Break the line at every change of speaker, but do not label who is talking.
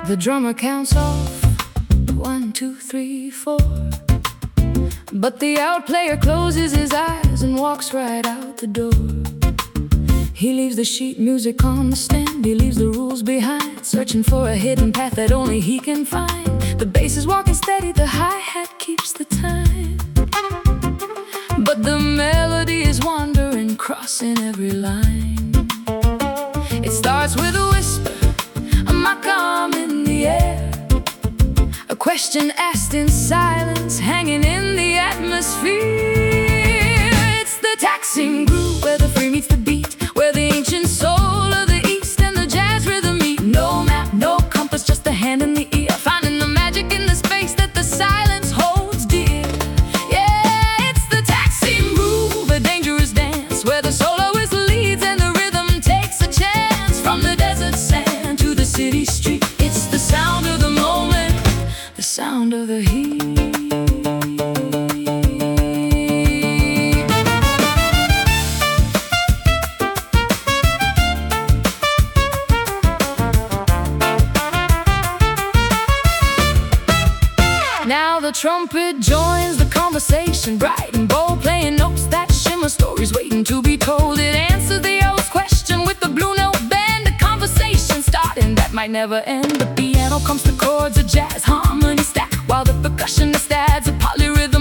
The drummer counts off 1, 2, 3, 4. But the outplayer closes his eyes and walks right out the door. He leaves the sheet music on the stand, he leaves the rules behind, searching for a hidden path that only he can find. The bass is walking steady, the hi-hat keeps the time, but the melody is wandering, crossing every line. It starts with a whisper, a mock-arm in the air, a question asked in silence, hanging in the atmosphere. It's the taxing groove, where the free meets the beat, where the ancient soul of the East and the jazz rhythm meet. No map, no compass, just the hand in the ear, finding the magic in the space that the silence holds dear. Yeah, it's the taxing groove, a dangerous dance, where the soloist leads and the rhythm takes a chance. From the desert sand to the city street, it's the sound of the moment, the sound of the heat. Now the trumpet joins the conversation, bright and bold, playing notes that shimmer, stories waiting to be told. It answers the old question with the blue note band, a conversation starting that might never end. The piano comes to chords, a jazz harmony stack, while the percussionist adds a polyrhythm